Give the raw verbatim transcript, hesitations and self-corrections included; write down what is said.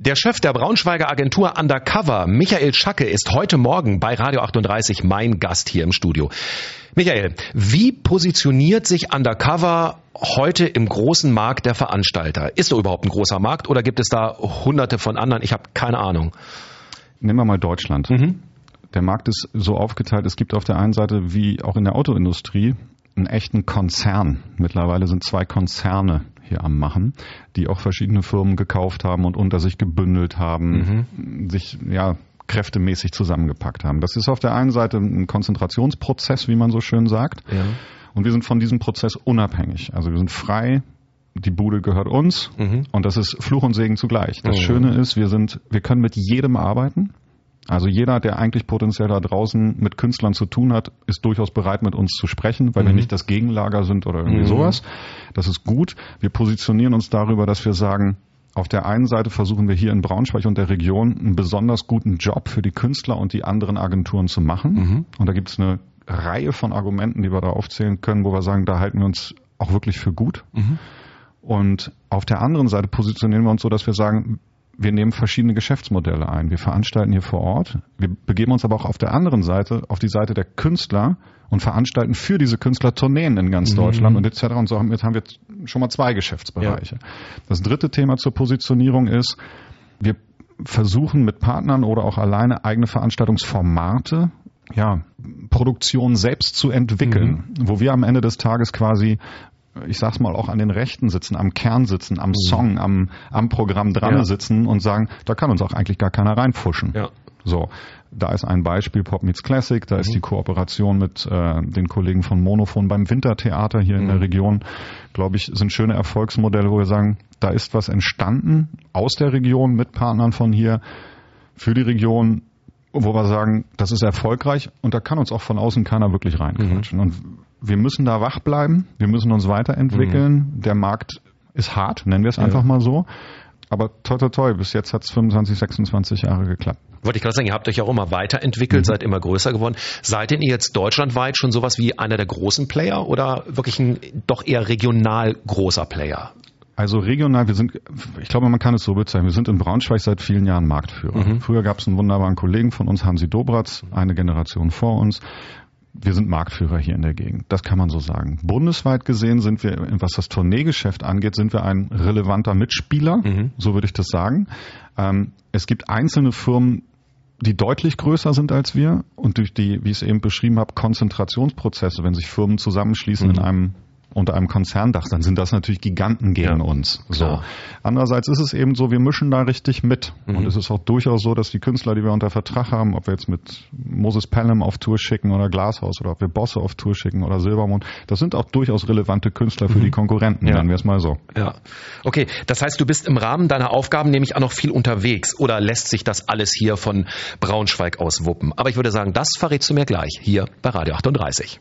Der Chef der Braunschweiger Agentur Undercover, Michael Schacke, ist heute Morgen bei Radio achtunddreißig mein Gast hier im Studio. Michael, wie positioniert sich Undercover heute im großen Markt der Veranstalter? Ist da überhaupt ein großer Markt oder gibt es da hunderte von anderen? Ich habe keine Ahnung. Nehmen wir mal Deutschland. Mhm. Der Markt ist so aufgeteilt, es gibt auf der einen Seite, wie auch in der Autoindustrie, einen echten Konzern. Mittlerweile sind zwei Konzerne hier am Machen, die auch verschiedene Firmen gekauft haben und unter sich gebündelt haben, mhm. sich ja kräftemäßig zusammengepackt haben. Das ist auf der einen Seite ein Konzentrationsprozess, wie man so schön sagt. Ja. Und wir sind von diesem Prozess unabhängig. Also wir sind frei, die Bude gehört uns mhm. und das ist Fluch und Segen zugleich. Das mhm. Schöne ist, wir sind, wir können mit jedem arbeiten. Also jeder, der eigentlich potenziell da draußen mit Künstlern zu tun hat, ist durchaus bereit, mit uns zu sprechen, weil mhm. wir nicht das Gegenlager sind oder irgendwie mhm. sowas. Das ist gut. Wir positionieren uns darüber, dass wir sagen, auf der einen Seite versuchen wir hier in Braunschweig und der Region einen besonders guten Job für die Künstler und die anderen Agenturen zu machen. Mhm. Und da gibt es eine Reihe von Argumenten, die wir da aufzählen können, wo wir sagen, da halten wir uns auch wirklich für gut. Mhm. Und auf der anderen Seite positionieren wir uns so, dass wir sagen, wir nehmen verschiedene Geschäftsmodelle ein. Wir veranstalten hier vor Ort. Wir begeben uns aber auch auf der anderen Seite, auf die Seite der Künstler und veranstalten für diese Künstler Tourneen in ganz mhm. Deutschland und et cetera. Und so haben wir, haben wir schon mal zwei Geschäftsbereiche. Ja. Das dritte Thema zur Positionierung ist, wir versuchen mit Partnern oder auch alleine eigene Veranstaltungsformate, ja, Produktion selbst zu entwickeln, mhm. wo wir am Ende des Tages quasi, ich sag's mal, auch an den Rechten sitzen, am Kern sitzen, am Song, am, am Programm dran ja. sitzen und sagen, da kann uns auch eigentlich gar keiner reinfuschen. Ja. So, da ist ein Beispiel Pop Meets Classic, da mhm. ist die Kooperation mit äh, den Kollegen von Monophon beim Wintertheater hier mhm. in der Region, glaube ich, sind schöne Erfolgsmodelle, wo wir sagen, da ist was entstanden aus der Region mit Partnern von hier für die Region, wo wir sagen, das ist erfolgreich und da kann uns auch von außen keiner wirklich reinquatschen. Mhm. Und wir müssen da wach bleiben, wir müssen uns weiterentwickeln. Mhm. Der Markt ist hart, nennen wir es ja. einfach mal so. Aber toi toi toi, bis jetzt hat es fünfundzwanzig, sechsundzwanzig Jahre geklappt. Wollte ich gerade sagen, ihr habt euch auch immer weiterentwickelt, mhm. seid immer größer geworden. Seid denn ihr jetzt deutschlandweit schon sowas wie einer der großen Player oder wirklich ein doch eher regional großer Player? Also regional, wir sind, ich glaube, man kann es so bezeichnen, wir sind in Braunschweig seit vielen Jahren Marktführer. Mhm. Früher gab es einen wunderbaren Kollegen von uns, Hansi Dobratz, eine Generation vor uns. Wir sind Marktführer hier in der Gegend, das kann man so sagen. Bundesweit gesehen sind wir, was das Tourneegeschäft angeht, sind wir ein relevanter Mitspieler, mhm. so würde ich das sagen. Ähm, es gibt einzelne Firmen, die deutlich größer sind als wir und durch die, wie ich es eben beschrieben habe, Konzentrationsprozesse, wenn sich Firmen zusammenschließen mhm. in einem unter einem Konzerndach, dann sind das natürlich Giganten gegen ja, uns. So. Andererseits ist es eben so, wir mischen da richtig mit. Mhm. Und es ist auch durchaus so, dass die Künstler, die wir unter Vertrag haben, ob wir jetzt mit Moses Pelham auf Tour schicken oder Glashaus oder ob wir Bosse auf Tour schicken oder Silbermond, das sind auch durchaus relevante Künstler für mhm. die Konkurrenten, ja. nennen wir es mal so. Ja. Okay, das heißt, du bist im Rahmen deiner Aufgaben nämlich auch noch viel unterwegs oder lässt sich das alles hier von Braunschweig aus wuppen? Aber ich würde sagen, das verrätst du mir gleich hier bei Radio achtunddreißig.